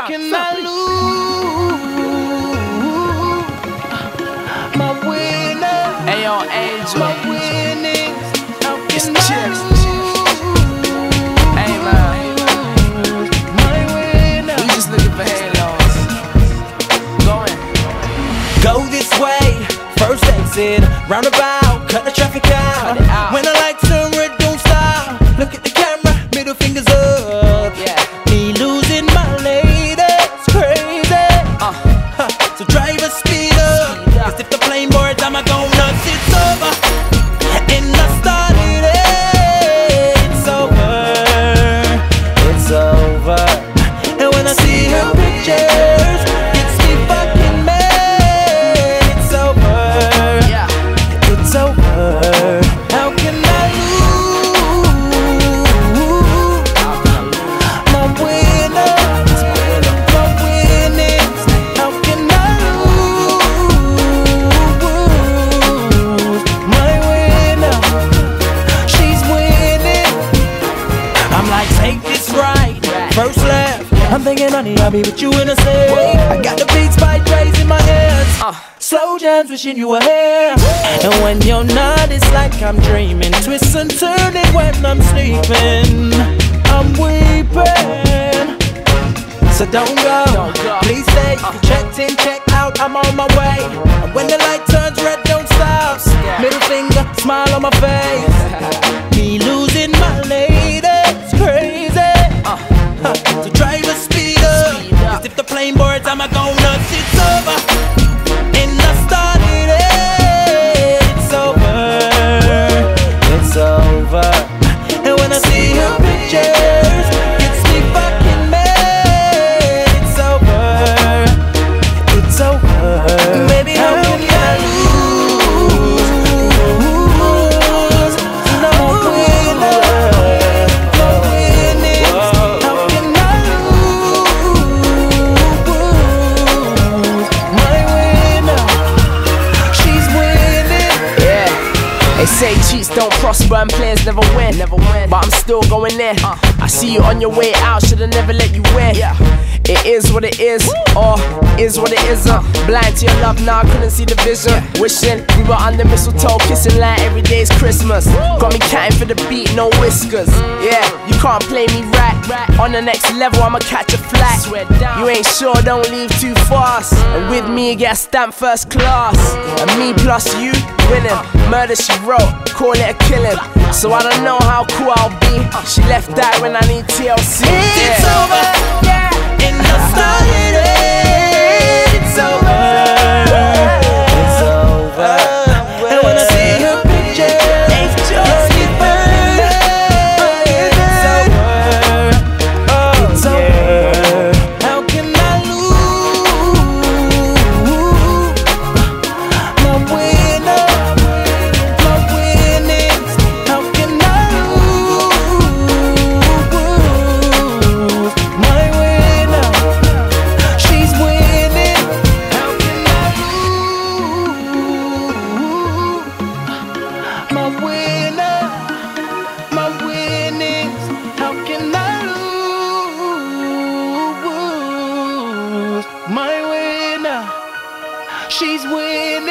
can I lose my winner? Ayo, Angel. My winnings. How can I Chips. lose Hey, man. my winner? We just looking for halos. Going. Go this way, first exit, roundabout, cut the traffic out. Cut it out. When the lights turn red, don't stop. Look at the camera, middle fingers up. Yeah. Me losing my lady, it's crazy. So drive a speed up. Cause if the plane boards, I'ma go nuts. It's over, and I started it. It's over, it's over. And when I see her pictures, it's me fucking mad. It's over, Yeah. it's over. How can I lose my winner? My winnings. How can I lose my winner? She's winning. I'm like, take this right, first left. I'm thinking, honey, I'll be with you in a sec. I got the beats by Dre's in my hands. Slow jams, wishing you were here. And when you're not, it's like I'm dreaming. Twist and turning when I'm sleeping. I'm weeping. So don't go, please stay. Checked in, checked out, I'm on my way. And when the light turns red, don't stop. Middle finger, smile on my face. Me losing my lady, it's crazy. So drive a speed up. Cause if the plane boards, I'ma go nuts. It's over, and I started it. It's over, it's over. And when I see her pictures, it's me fucking mad. It's over, it's over. Baby, how can I lose? No winner, no winnings. How can I lose my winner? She's winning. Yeah. They say cheats don't prosper and players never win. But I'm still going there. I see you on your way out, should've never let you win. It is what it is, or is what it isn't. Blind to your love now, couldn't see the vision. Wishing we were under mistletoe, kissing like every day's Christmas. Got me counting for the beat, no whiskers. Yeah, you can't play me right. On the next level, I'ma catch a flight. You ain't sure, don't leave too fast. And with me, you get a stamp first class. And me plus you, winning. Murder she wrote, call it a killing. So I don't know how cool I'll be. She left that when I need TLC. It's over, and I started it. It's over, it's over. And when I see her picture, it's just get burned. It's over, it's over. How can I lose my winner, my winnings? How can I lose my winner? She's winning. How can I lose my winner, my winnings? How can I lose my winner? She's winning.